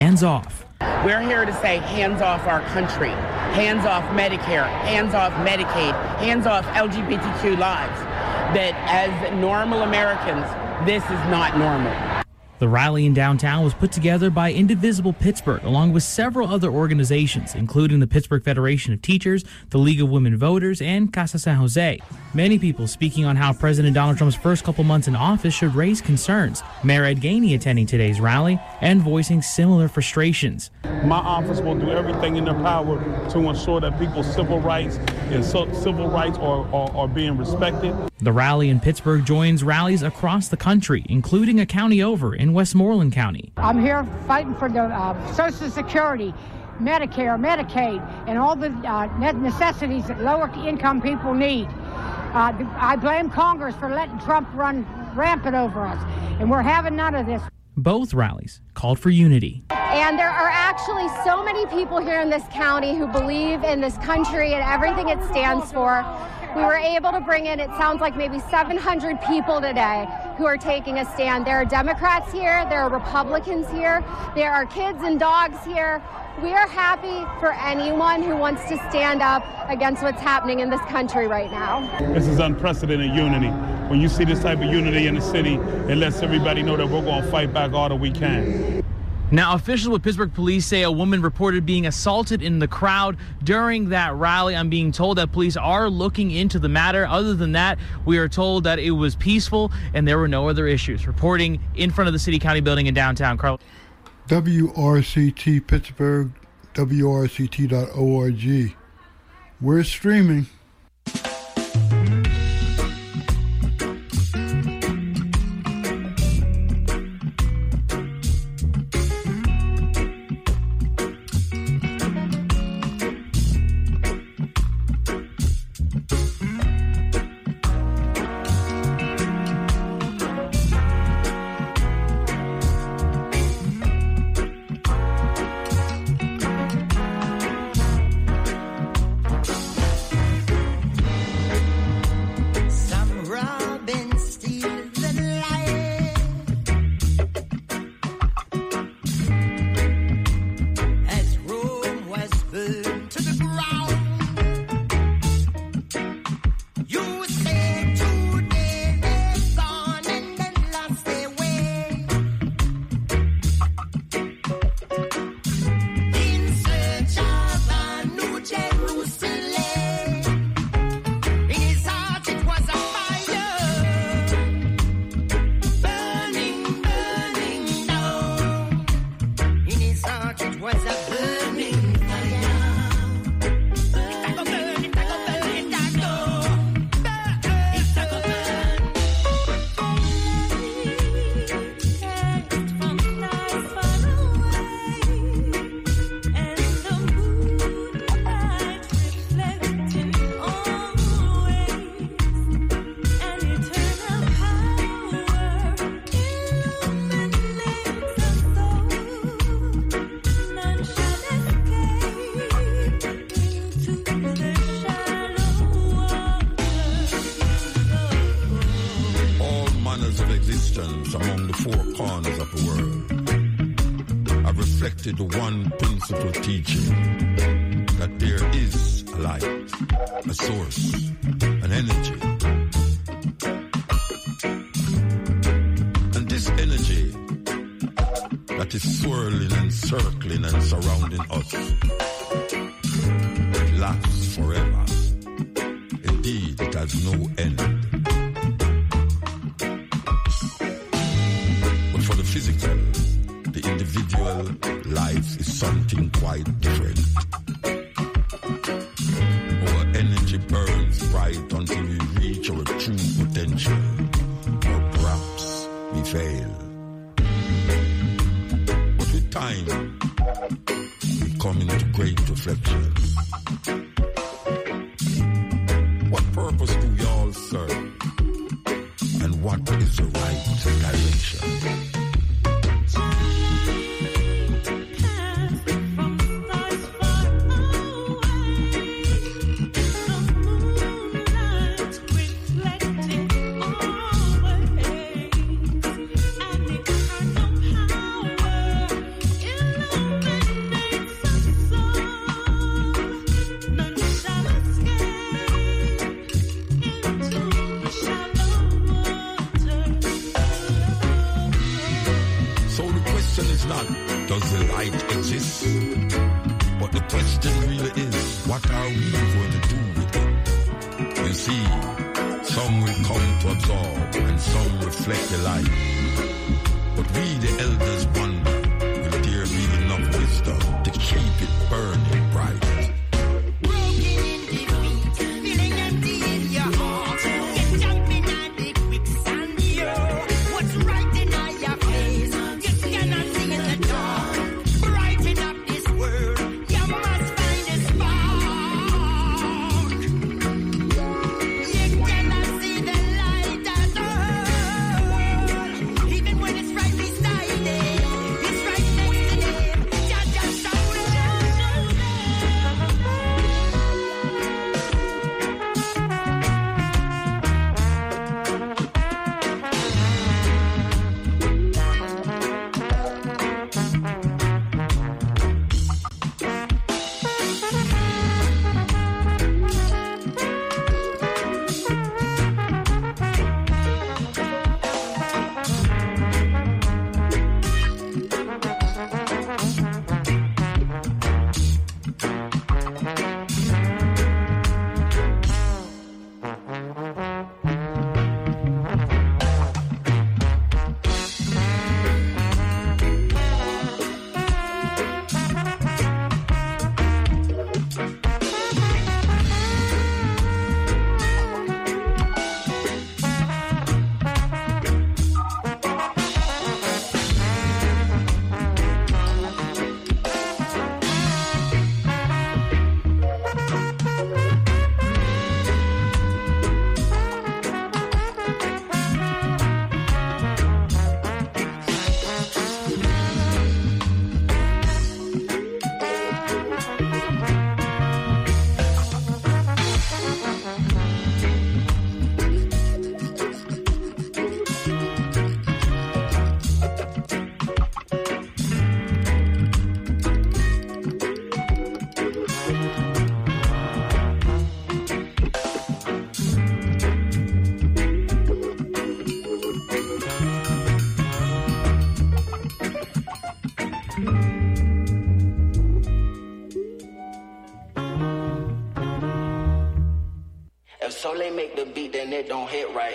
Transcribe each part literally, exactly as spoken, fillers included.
hands off. We're here to say hands off our country, hands off Medicare, hands off Medicaid, hands off L G B T Q lives. That as normal Americans, this is not normal. The rally in downtown was put together by Indivisible Pittsburgh, along with several other organizations, including the Pittsburgh Federation of Teachers, the League of Women Voters, and Casa San Jose. Many people speaking on how President Donald Trump's first couple months in office should raise concerns. Mayor Ed Gainey attending today's rally and voicing similar frustrations. My office will do everything in their power to ensure that people's civil rights and so, civil rights are, are, are being respected. The rally in Pittsburgh joins rallies across the country, including a county over in Westmoreland County. I'm here fighting for the uh, Social Security, Medicare, Medicaid, and all the uh, necessities that lower-income people need. Uh, I blame Congress for letting Trump run rampant over us, and we're having none of this. Both rallies called for unity. And there are actually so many people here in this county who believe in this country and everything it stands for. We were able to bring in, it sounds like maybe seven hundred people today who are taking a stand. There are Democrats here, there are Republicans here, there are kids and dogs here. We are happy for anyone who wants to stand up against what's happening in this country right now. This is unprecedented unity. When you see this type of unity in the city, it lets everybody know that we're going to fight back all that we can. Now, officials with Pittsburgh police say a woman reported being assaulted in the crowd during that rally. I'm being told that police are looking into the matter. Other than that, we are told that it was peaceful and there were no other issues. Reporting in front of the City County building in downtown. Carl. W R C T Pittsburgh, W R C T dot org. We're streaming. The one principle teaching that there is a light, a source, an energy. And this energy that is swirling and circling and surrounding us, it lasts forever. Indeed, it has no end. But for the physical, the individual life is something quite different. Our energy burns bright until we reach our true potential, or perhaps we fail. But with time, we come into great reflection. What purpose do we all serve? And what is the right direction? Power in Does the light exist? But the question really is, what are we going to do with it? You see, some will come to absorb and some reflect the light. But we, the elders, wonder, will there be enough wisdom to keep it burning bright? So they make the beat, then it don't hit right.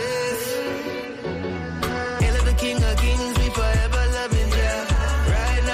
King of kings, we forever loving ya. Right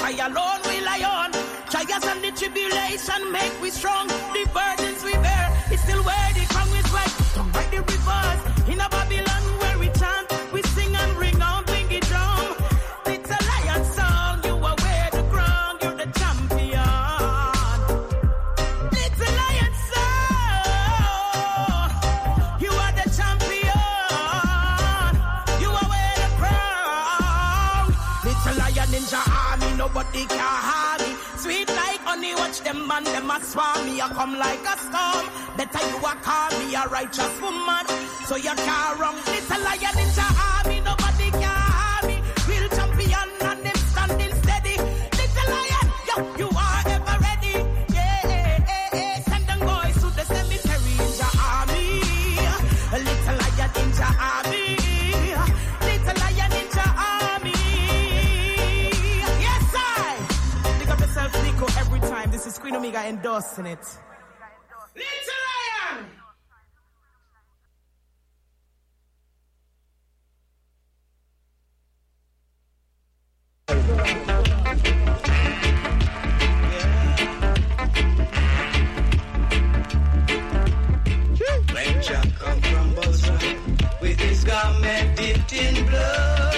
Jah alone we lie on. Trials and the tribulation make we strong. The burdens we bear is still where the crown is right. Come by the rivers in a Babylon where we chant, we sing and ring out bingy drum. It's a lion song, you are where the crown, you're the champion. It's a lion song, you are the champion. You are where the crown. It's a lion ninja army, nobody can harm me. Sweet like honey, watch them man, them a swarm me. I come like a storm. Better you a call me a righteous woman, so you can't wrong. Little lion ninja army, nobody can harm me. Real champion and them standing steady. Little lion, yo, you are ever ready. Yeah, yeah, yeah, yeah. Send them boys to the cemetery ninja army. Little lion ninja army. Little lion ninja army. Yes, I. Pick up yourself, Nico, every time. This is Queen Omega endorsing it. Little lion. When Jah come from Boston with his garment dipped in blood,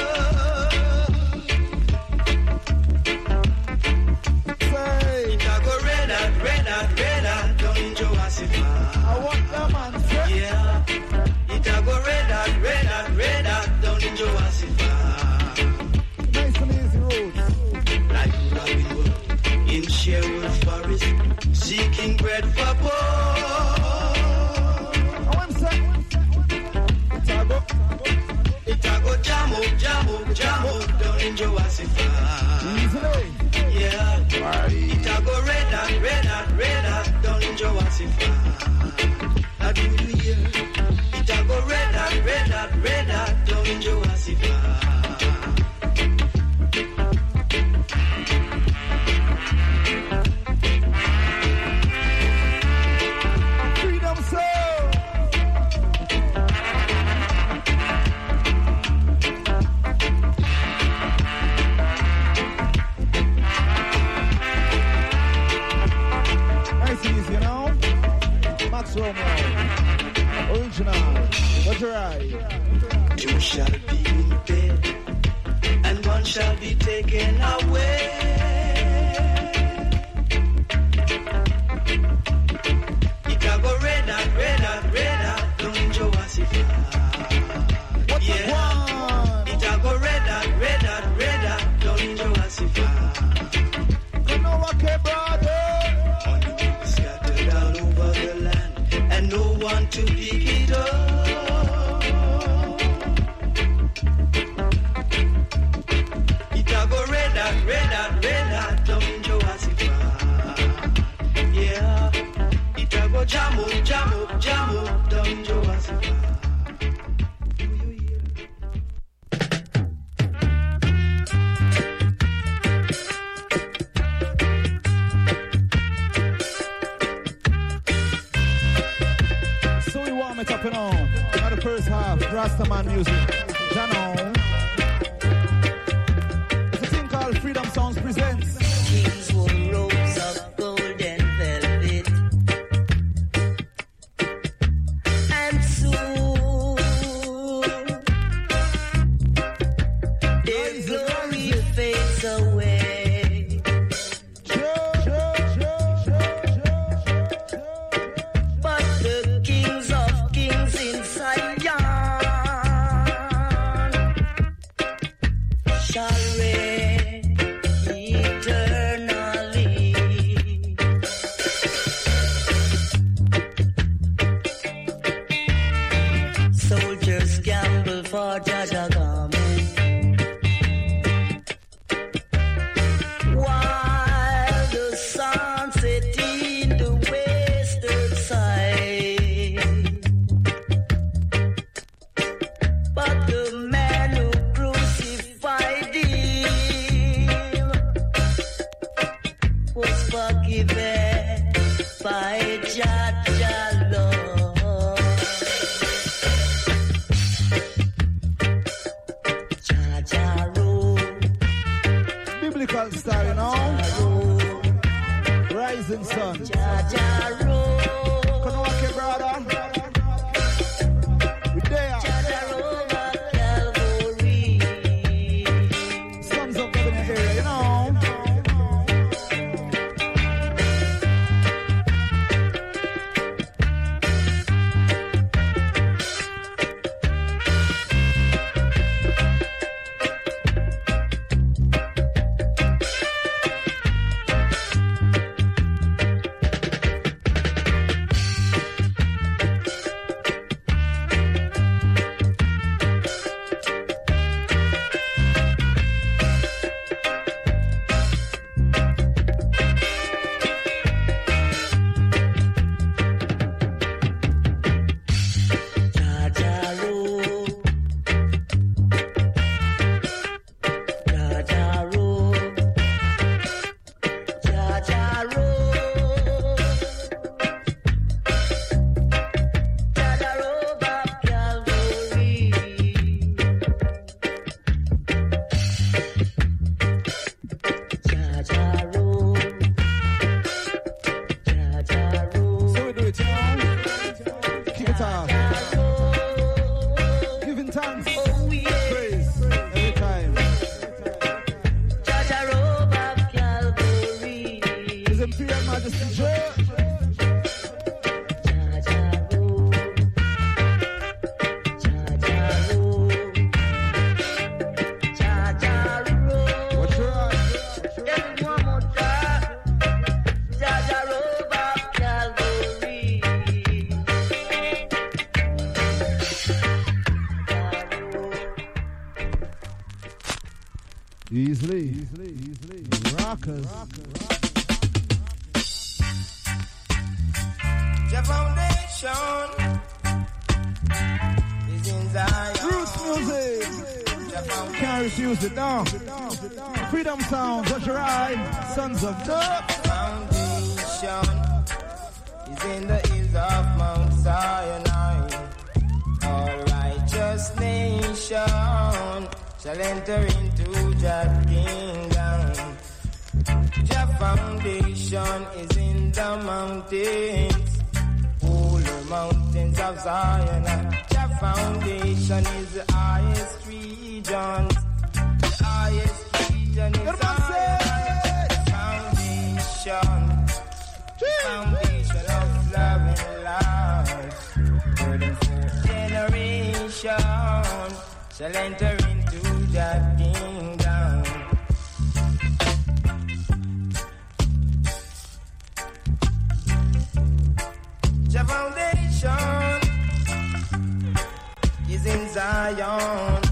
it a go red hot, red hot, red hot down in Jehoshaphat. I want that man, sir. Yeah, it a go red hot, red hot, red hot down in Jehoshaphat. Nice and easy roads. Like Robin Hood in Sherwood Forest, seeking bread for poor. It a go jam up, jam up, jam up down in Jehoshaphat. Yeah, it a go red hot, red hot, red hot down in Jehoshaphat. How do you hear? It a go red hot, red hot, red hot down in Jehoshaphat. Freedom soul. Nice and easy, you know? Max Romeo, original, what's your eye? Two shall be in bed, and one shall be taken away. It a go red hot, red hot, red hot, down in Jehoshaphat. Yeah, it a go red hot, red hot, red hot, down in Jehoshaphat. Come on, okay, brother. Money people scattered all over the land, and no one to pick it up. It a go red hot, red hot, red hot down in Jehoshaphat. Yeah, it a go jam up, jam up, jam up down in Jehoshaphat. So we warm it up, you know. Now the first half, Rastaman music. You know. It's a thing called Freedom Sounds Presents. Kings wore robes of gold and velvet, and soon their glory fades away. But the kings of kings in Zion shall reign eternally. Soldiers gamble for Jaja garment, while the sun set in the western side. But the man who crucified him was forgiven by Jaja Lord. Kingston. Kanawake, brother. We there. Sons of God in the area, you know. Easily, easily, easily. Rockers. The foundation is in Zion. Roots music. Can't refuse it, no. Freedom sounds, that's right. Sons of God. Foundation is in the hills of Mount Sinai. All righteous nation shall enter into that kingdom. Your foundation is in the mountains, holy mountains of Zion. Your foundation is the highest region. The highest region is Zion. Foundation, foundation of love and life. Third and fourth generation shall enter into that kingdom. Your foundation is in Zion.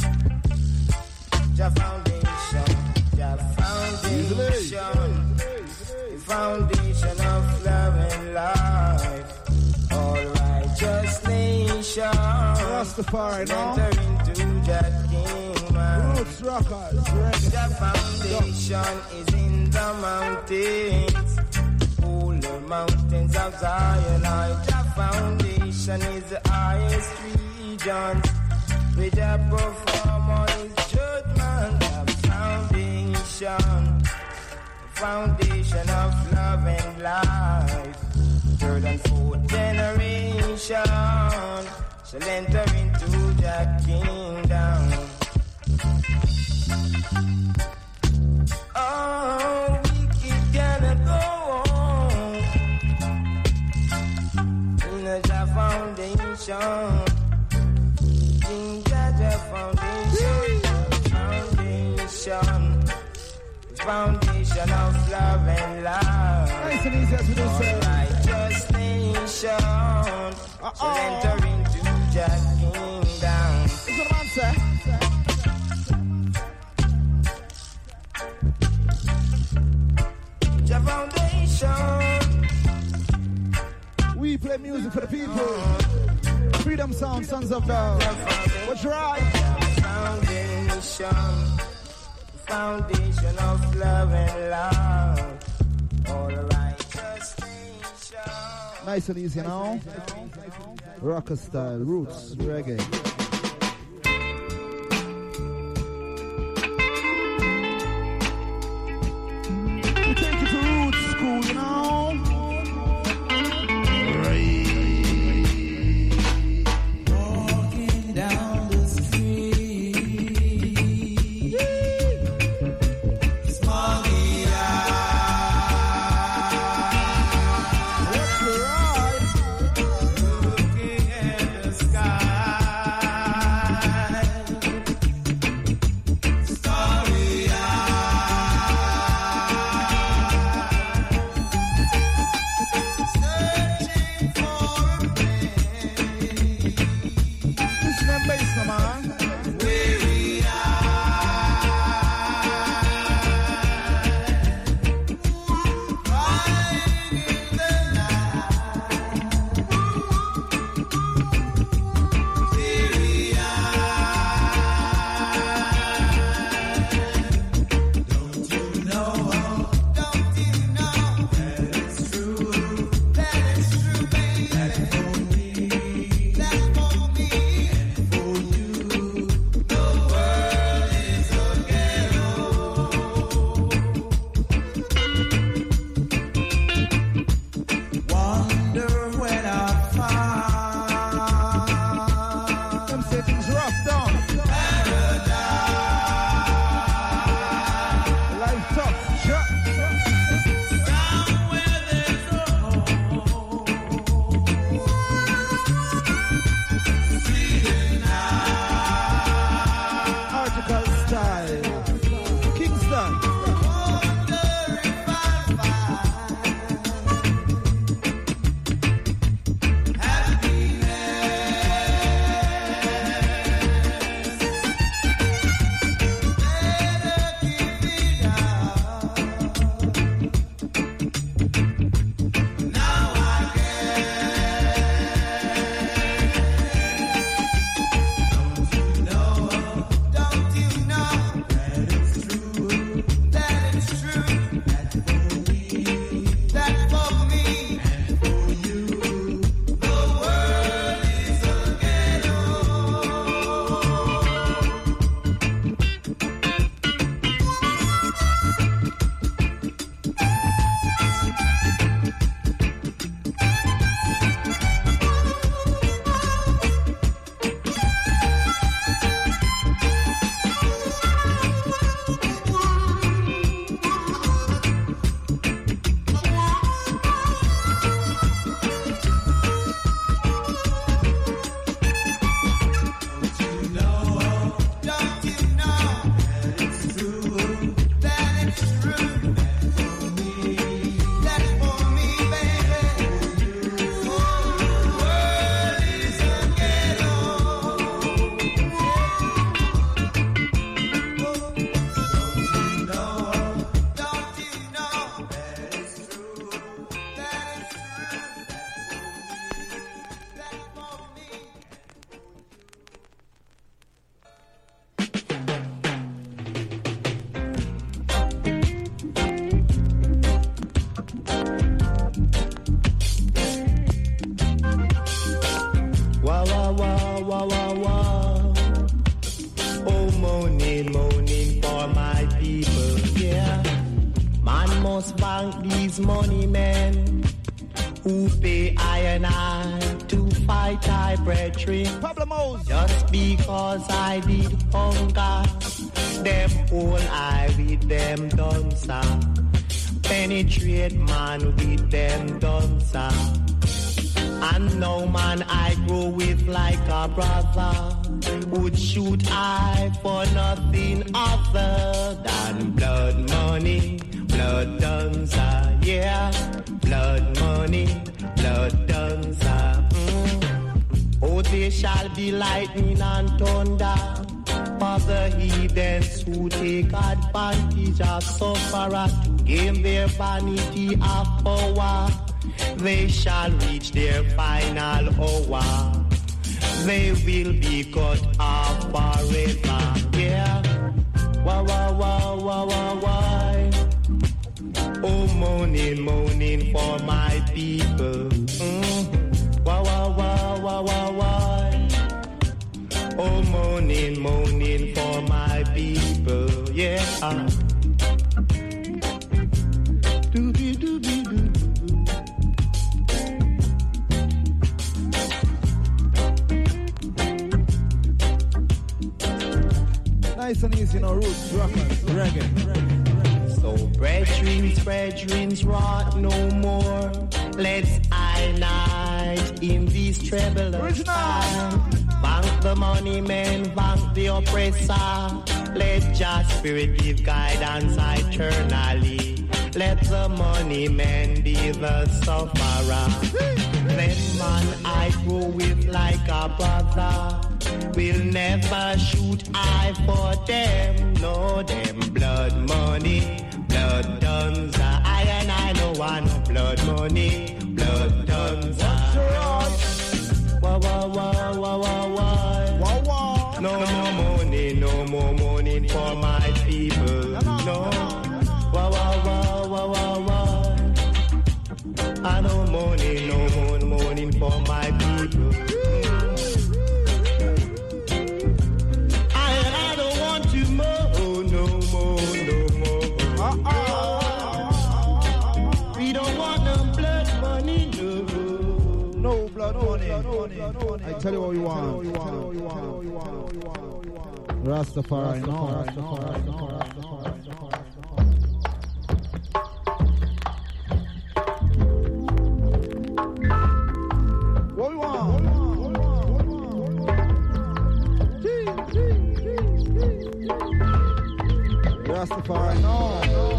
Your foundation, your foundation, the foundation of love and life. All righteous nation Rastafari, no? enter into that kingdom. Roots rockers, reggae. The foundation is in the mountains, holy mountains of Zion. The foundation is the highest region, with a performer is judgment. The foundation, the foundation of love and life. Third and fourth generation shall enter into that kingdom. Oh, wicked cannot go on in a foundation. In the foundation, foundation, foundation of love and life. Nice and easy as we do say. Righteous nation shall enter into that kingdom. That's what the man say. The foundation. We play music for the people. Freedom sound, sons of God. What's right? Foundation, foundation of love and love. All righteous nation. Nice and easy now. Rocker style, roots, reggae. We take it to roots school, you know. and bass, no man. Weary must bank these money men who pay I and I to fight I brethren. Just because I did hunger, them all I with them done, sir. Penetrate man with them done, sir. And now man I grow with like a brother, would shoot I for nothing other than blood money, blood dancer, yeah, blood money, blood dancer. Mm. Oh, they shall be lightning and thunder for the heathens who take advantage of sufferer to gain their vanity of power. They shall reach their final hour. They will be cut off forever. Yeah. Wah, wah, wah, wah, wah, wah. Oh, moaning, moaning for my people. Mm. Wah, wah, wah, wah, wah, wah. Oh, moaning, moaning for my people. Yeah. Doobie, doobie, doobie. Nice and easy, no roots, rockers, reggae. reggae. So, brethren, brethren, rot no more. Let's unite in these troublous times. Bank the money men, bank the oppressor. Let Jah Spirit give guidance eternally. Let the money men be the sufferer. Then man I grow with like a brother, We'll never shoot eye for them. No, them blood money, blood tons. I and I no want blood money, blood tons. Wah, wah, wah, wah, wah, wah. Wah, wah. No more money, no more money for my people. No. Wah, wah, wah, wah, wah, wah. I no money, no more money for my people. I, I don't want to more, no more, no more. Uh-uh. We don't want no blood money, no. No blood money. I tell you what we want. Rastafari, no. Rastafari, no. What we want? Rastafari, no.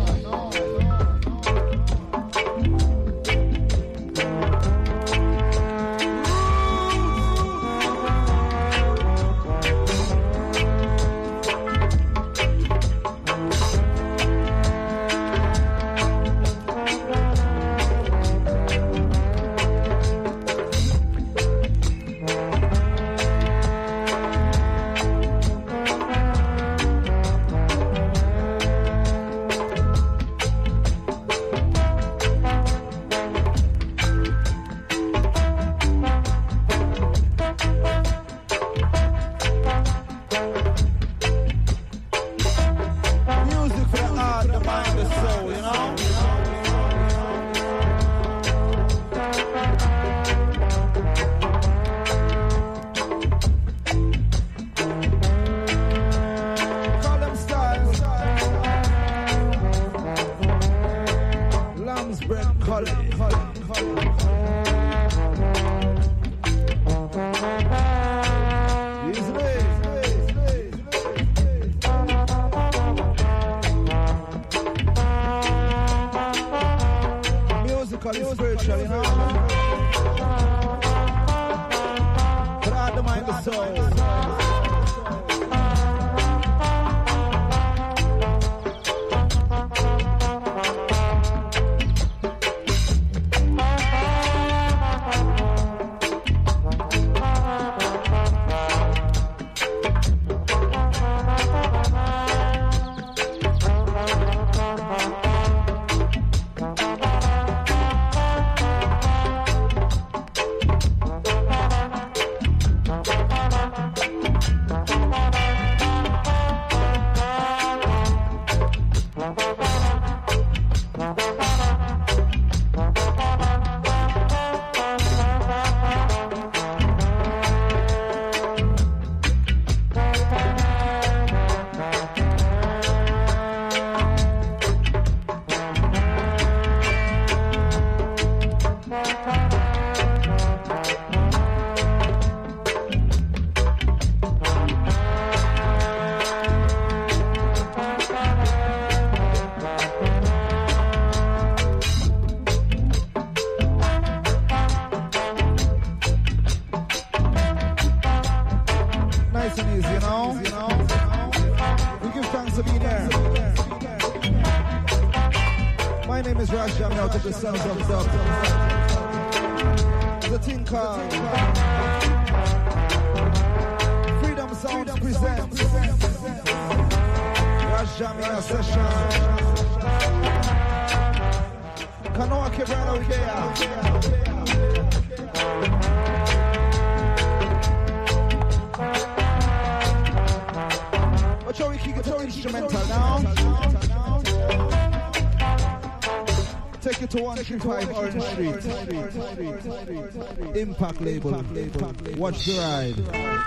Impact label. Watch the ride.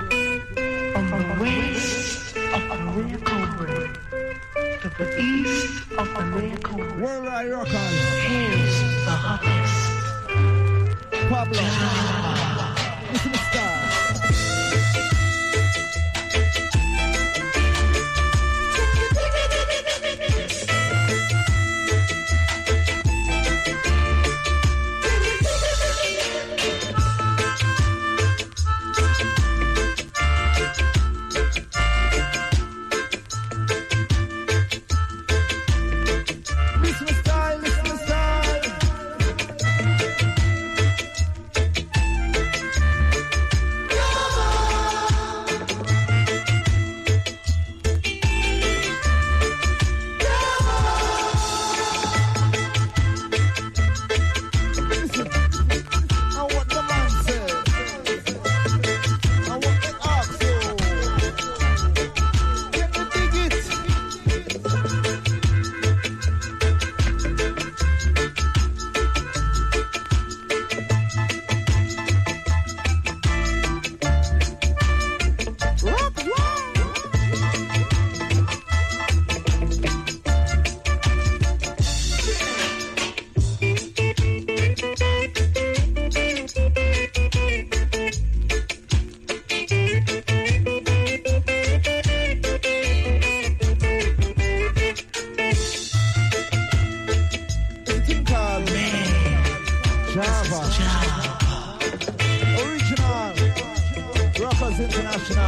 On the west of America Road, to the east of America Road, Worldwide Rockers. Here's the hottest. Pablo. Listen to Star.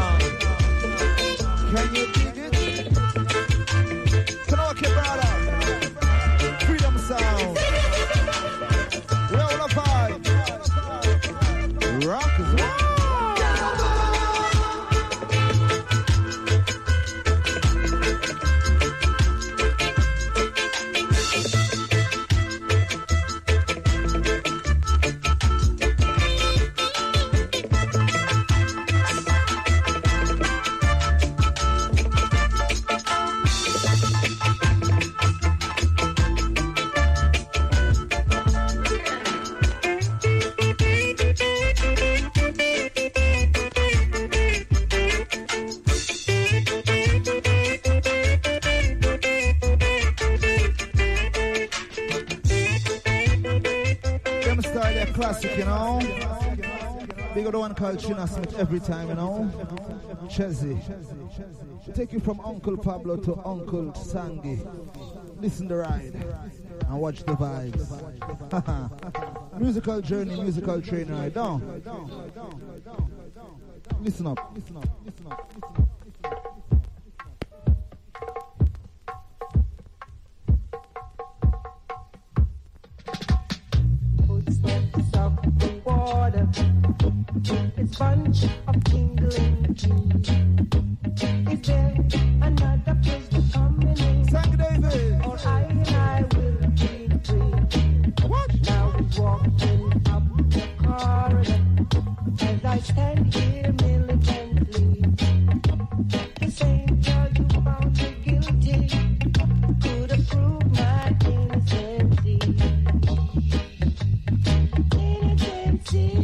original. Can you dig it? Kanoke brother. Freedom sound. Roll a vibe. Rock is wild. Classic, you know. Big other one called China Smith every time, you know. Chezzy. Take you from Uncle Pablo to Uncle Sangi. Listen the ride and watch the vibes. Musical journey, musical train ride. Down. Listen up. Listen up. Listen up. Listen up. It's bunch of tingling keys. Is there another place to come in? Thank David. Or I and I will be free. What? Now we're walking up the corridor as I stand here militantly. The same judge who found me guilty could have proved my innocency. Innocency.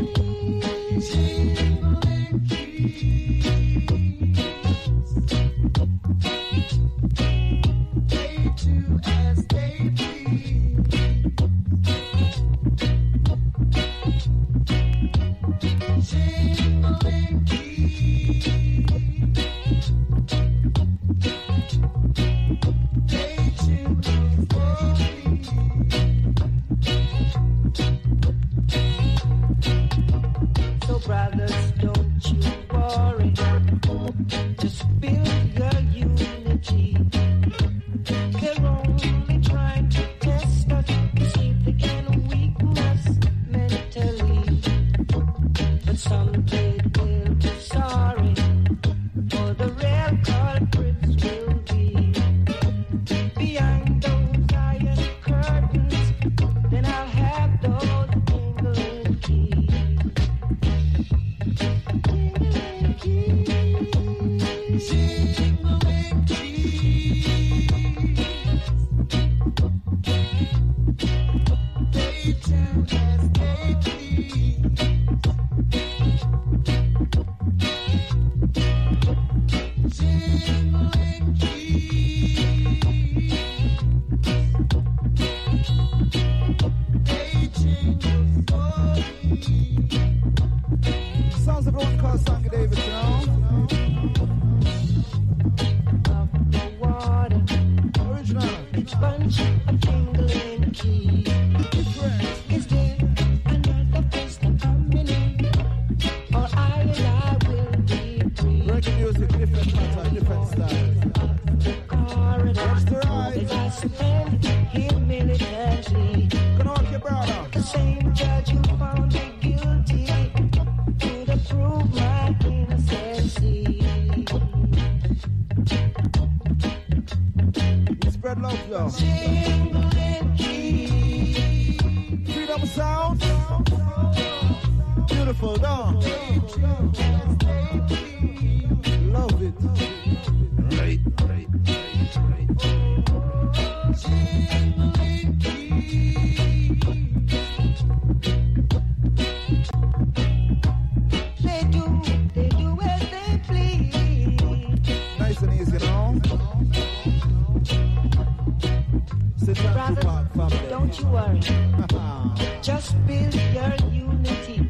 Don't you worry. Just build your unity.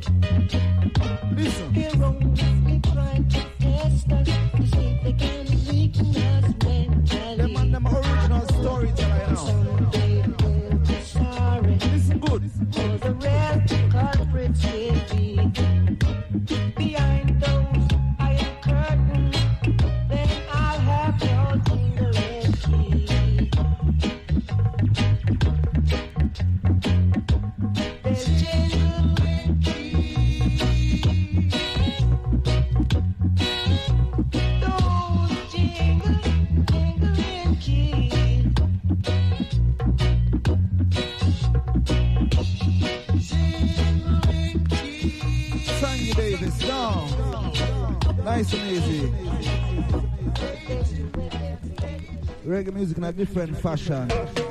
Listen. They're only trying to test us to see if they can weaken us mentally. Them and them original stories that I know. Someday they'll be sorry. Listen good. For the real culprits will be behind those iron curtains. Nice and easy. Reggae music in a different fashion.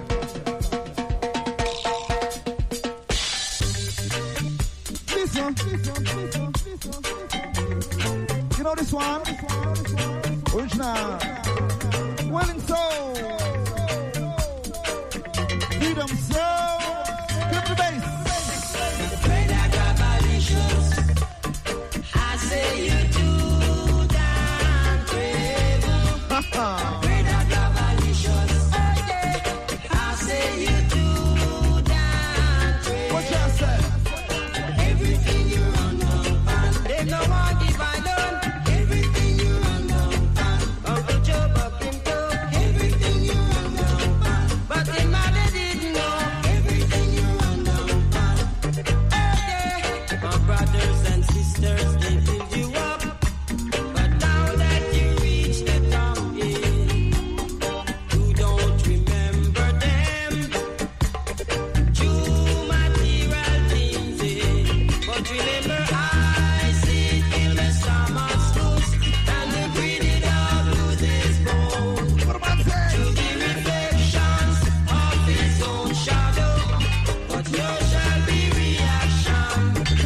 This one. You know this one? Original. Welling Soul. Freedom Soul. Give the bass. I say you do damn crazy. Great and revolutions. I say you do damn crazy. What you say? Everything you run down pan. They no one give I done. Everything you run down pan. Uncle Joe up in toe. Everything you run down pan. But the mother didn't know. Everything you run down pan. My brothers and sisters, they build you up. But now that you reach the top, yeah, you don't remember them. True material things, yeah. But remember, I see till the stomach's loose and the greedy dog loses bone. To the reflections of his own shadow, but yours shall be reaction.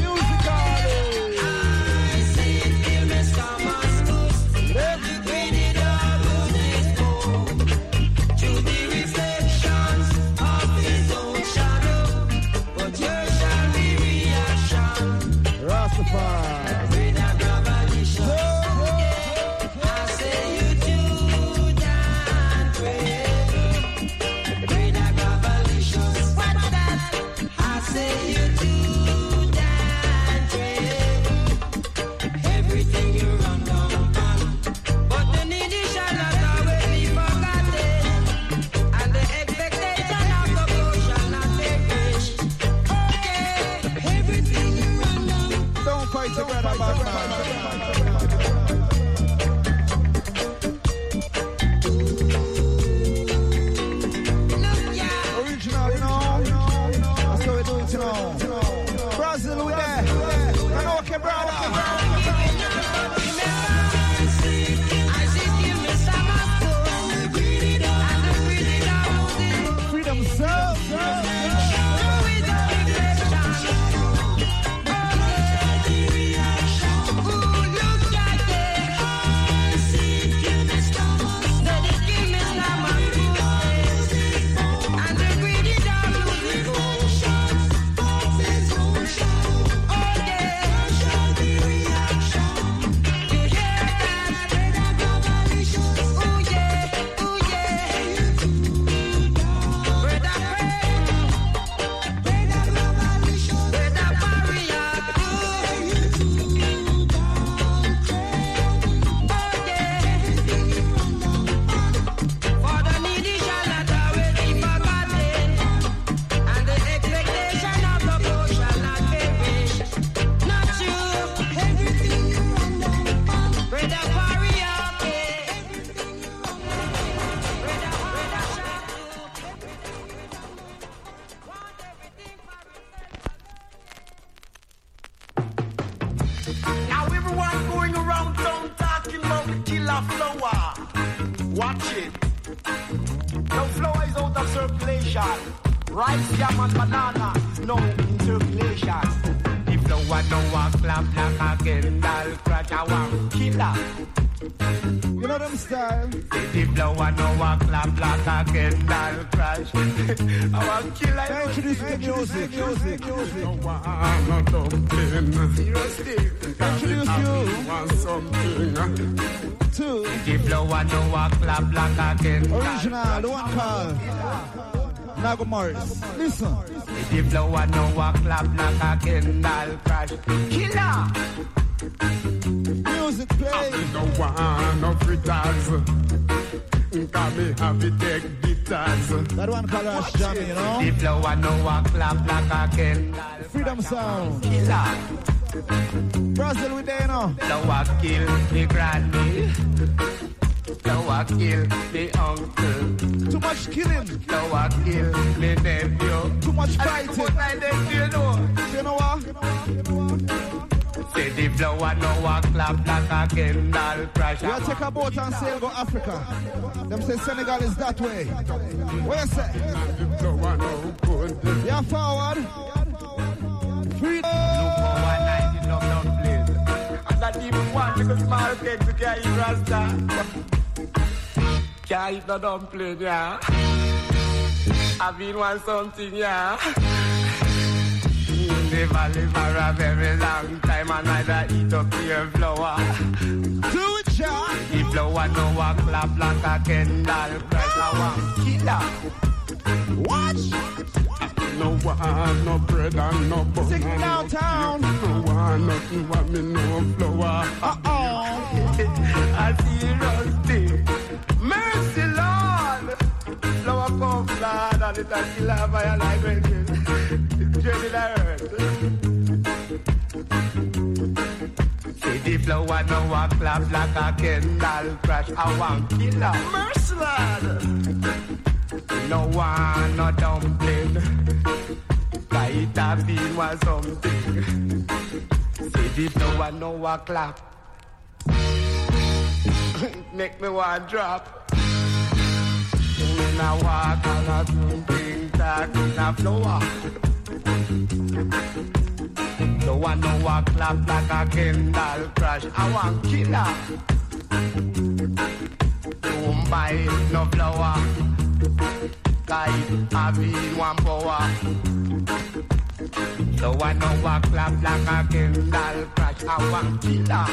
I see till the stomach's loose and the greedy dog loses bone. To the reflections of his own shadow, but yours shall be reaction. Rastafari. Great and revolution. I say you do damn crazy. Great and revolution. What's that? I say you do damn crazy. Everything you run down pan. But the needy shall not always be forgotten. And the expectation of the poor shall not perish. Okay, everything you run down. Don't fight your brother, bad man. Original, you know. That's how we do it, you know. Brazil, we there. You know, okay, brother. Freedom Soul. For the needy shall not always be forgotten, and the expectation of the poor shall not perish. Not you, everything you run down, brother warrior, everything you run down, brother brother shall do, want everything for himself. Now everyone going around town talking about the killer flower. Watch it. The flower is out of circulation. Rice, yam and banana is now in circulation. The flower now a clap like a Kendall crash. I want killer. You know them style. The flower now a clap like a Kendall crash. I want killer. Can I introduce you to music? Music, music. Introduce you to The flower now a clap like a Kendall. original, the one called Nago Morris. Listen. The flower now a clap like a Kendall crash. Killer. Music play. don't want no fritters. Cause me have to take guitars. That one called Rush Jammy, you know? The flower now a clap like a Kendall. Freedom Sound. Killer. Brazil with there, you know? Flower kill the granny. Flower kill the uncle. Too much killing. Flower kill the nephew. Too much fighting. What I did, you know? You know what? Say the flower no a clap like a Kendall crash. We'll take a boat and sail go Africa. Them say Senegal is that way. What you say? Yeah, forward. Freedom. Look for one night in London, please. And that even one little small cake to carry Rasta. Can't eat no dumpling, yeah. I've been want something, yeah. Never live for a very long time and neither eat up your flower. Do it, Jack. The flower no a clap like a Kendall crash. I want killer. Watch. No one, no bread and no butter. Sing downtown. No one, nothing but me no flower. Uh-oh. I see rusty. Mercy, Lord. Flower come, Lord, and it a killer by a life. It's journey the earth. See the flower no a clap like a Kendall crash. I want killer. Mercy, Lord. No one, no dumpling. It a been was something. See the flower no a clap. Make me want drop. When I walk on a something talk in a flower. Flower no a clap like a Kendall crash. I want killer. Don't buy no flower. Guys, I been one power. So I know I clap like a Kendall crash. I want killer.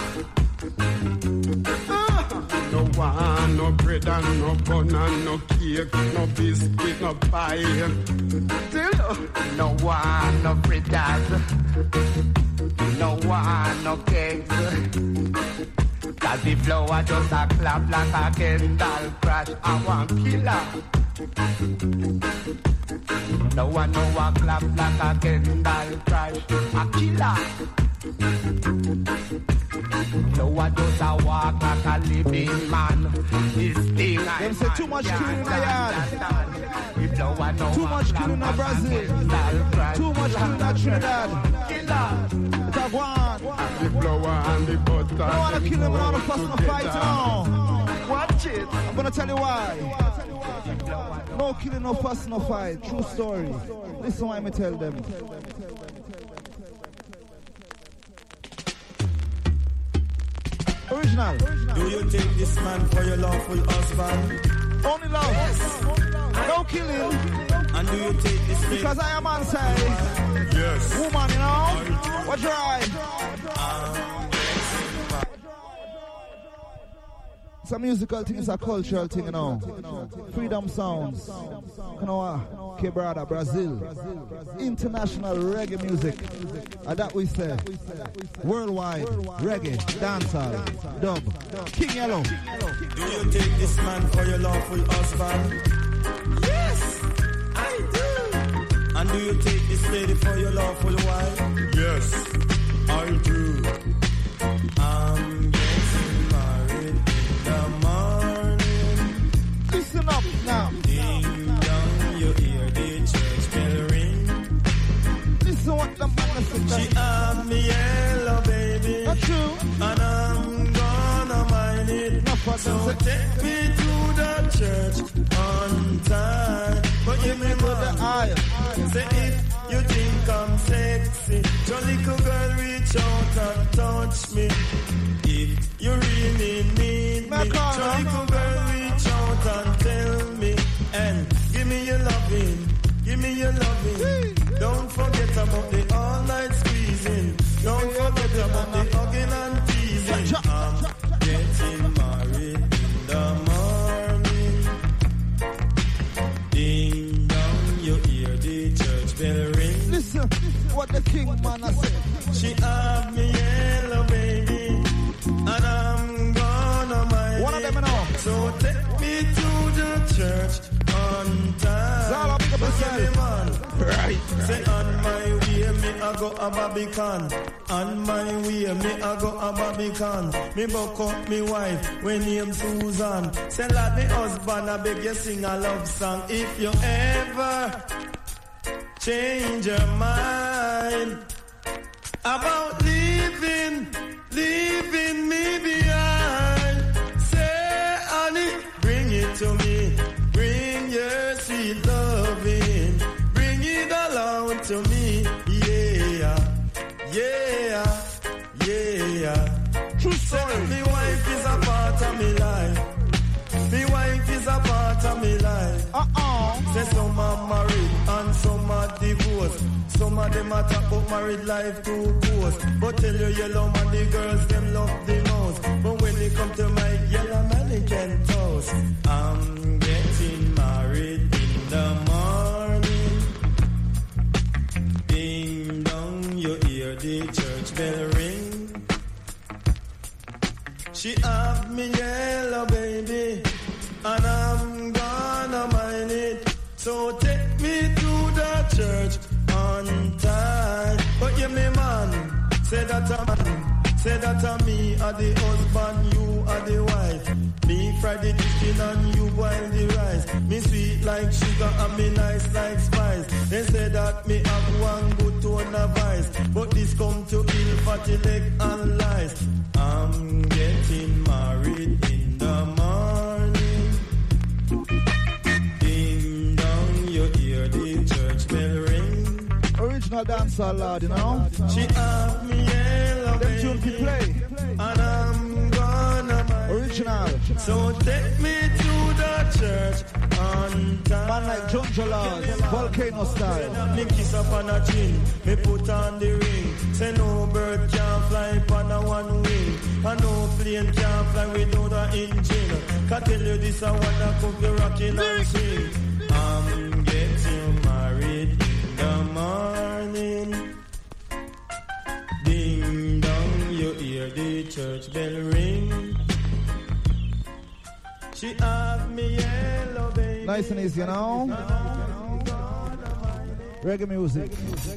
No one, no bread and no bun and no cake, no biscuit, no pie. Still, no one, no fritters. No one, no cakes. Cause the flower just a clap like a Kendall crash. I want killer. No one know a clap like a Kendall crash. A killer. No one does a walk like a living man. This thing I Them say too much killing in the yard. No one know too much killing in Brazil. Too much killing in Trinidad. Killer. It's a one. The flower and the butter. I don't want to kill him without a fuss no fight now. Watch it. I'm going to tell you why. No killing, no fuss, no fight. True story. Listen why me tell them. Original. Do you take this man for your lawful husband? Only love. Yes. No killing. And do you take this thing? Because I am on side. Yes. Woman, you know. What's right? Um, It's a musical thing, it's a cultural thing, you know. Freedom sounds. You know what? Quebrada, Brazil. International reggae music. And that we say. Worldwide reggae, dancehall, dub. King Yellow. Do you take this man for your lawful husband? Yes, I do. And do you take this lady for your lawful wife? Yes, I do. I'm getting married in the morning. Listen up now. Ding dong, you hear the church bell ring. Listen what the man said. She have me yellow, baby. Not true. And I'm gonna mind it. So take me to the church on time. But give me the aisle. Say if you think I'm sexy, your little girl reach out and touch me. If you really need me, your little girl reach out and tell me. And give me your loving, give me your loving. Don't forget about the all night squeezing. Don't forget about the hugging and teasing. I'm getting married in the morning. Ding dong, you hear the church bell ring. Listen, what the king man has said. She have me yellow, baby, and I'm gonna mind One of them now. So take me to the church on time. Zala, pick up yourself. Right. Say on my way, me I go a Barbican. On my way, me I go a Barbican. Me buck up me wife, when name Susan. Say lad, me husband, I beg you sing a love song. If you ever change your mind about leaving leaving, leaving me behind. Say, honey, bring it to me. Bring your sweet loving. Bring it along to me. Yeah, yeah, yeah. True story. Me wife is a part of me life. Me wife is a part of me life. Uh-uh. Say some are married and some are divorced. Some of them are talk about married life too close. But tell you yellow man, the girls them love the most. But when it come to my yellow man, they can toast. I'm getting married in the morning. Ding dong, you hear the church bell ring. She have me yellow baby, and I'm gonna mind it. So take me to the church on time. But yeah, me man, say that a man. Say that a me are the husband, you are the wife. Me fry the chicken and you boil the rice. Me sweet like sugar and me nice like spice. They say that me have one good tone of vice. But this come to ill fatty leg and lies. I'm getting married in the morning. Ding dong, you hear the church bell ring. Original dancehall lad, you know. She have me yellow them tune to play. And I'm gonna mind. Original. So take me to the church on time. Man like John Jolas, Volcano style. Me kiss up on a chin, me put on the ring. Say no bird can fly on a one wing. And no plane can fly without an engine. Can tell you this I wanna cook the rocking and swing. I'm getting married in the morning. Ding dong, you hear the church bell ring. She have me yellow baby. Nice and easy, you know. Reggae music.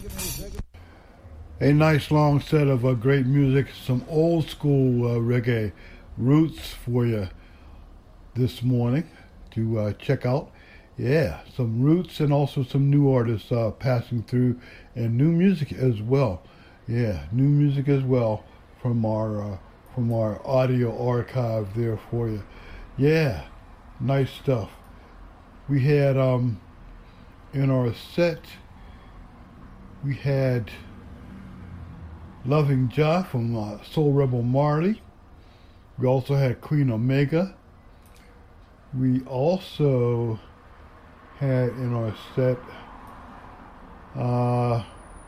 A nice long set of uh, great music, some old school uh, reggae roots for you this morning to uh, check out. Yeah, some roots and also some new artists uh, passing through, and new music as well. Yeah, new music as well from our uh, from our audio archive there for you. Yeah, nice stuff. We had um in our set we had Loving Jah from uh, Soul Rebel Marley. We also had Queen Omega. We also had in our set uh,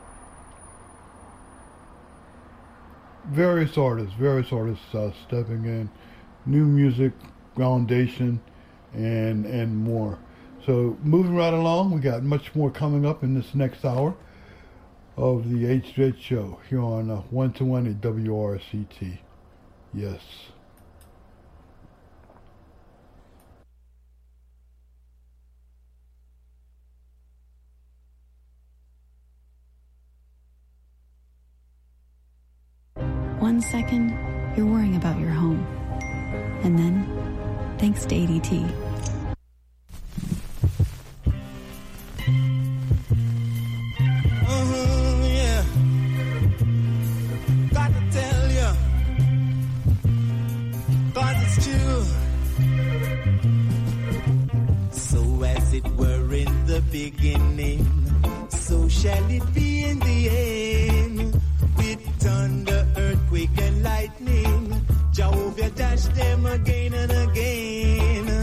various artists, various artists uh, stepping in, new music, foundation, and and more. So moving right along, we got much more coming up in this next hour of the H Z Show here on uh, one to one at W R C T. Yes. One second, you're worrying about your home. And then, thanks to A D T. Uh-huh, yeah. Got to tell you, 'cause it's true. So as it were in the beginning, so shall it be in the end. With thunder, earthquake, and lightning, Jehovah dash them again and again.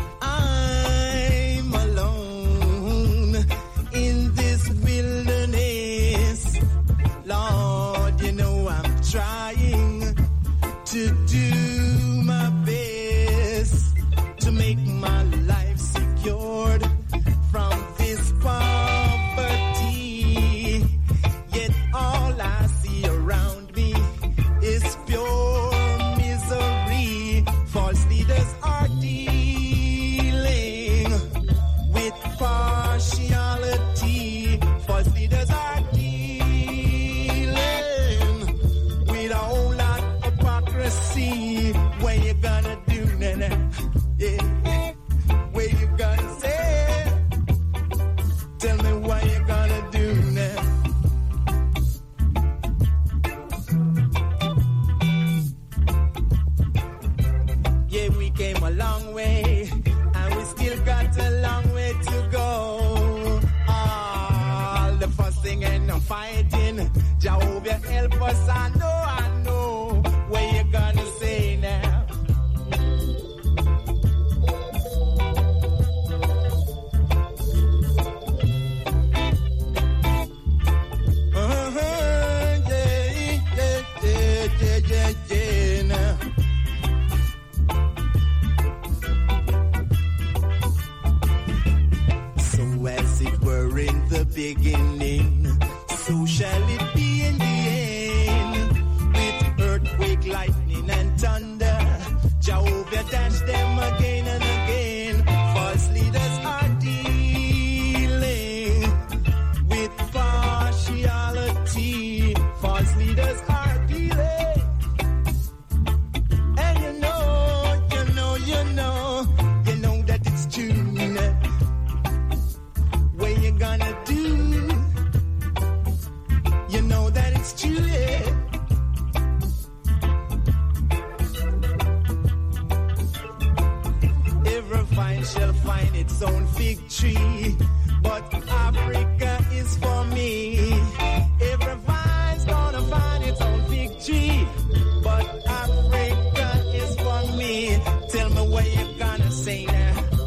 I'm alone in this wilderness. Lord, you know I'm trying to do my best to make my life secured from this poverty. Yet all I see around me is pure misery. False leaders are dealing with partiality. False leaders are dealing with a whole lot of hypocrisy. What you gonna do, nana? Yeah. What you gonna say? Tell me what you gonna do now. course I know, I know what you're gonna say now. Uh-huh, yeah, yeah, yeah, yeah, yeah, yeah, now. So as it were in the beginning, so shall it be in the end. With earthquake, lightning, and thunder, Jehovah dash them again and again. False leaders are dealing with partiality. False leaders are dealing. And you know, you know, you know, you know that it's true. What you gonna do? You know that it's true, yeah. Every vine shall find its own fig tree, but Africa is for me. Every vine's gonna find its own fig tree, but Africa is for me. Tell me what you gonna say now.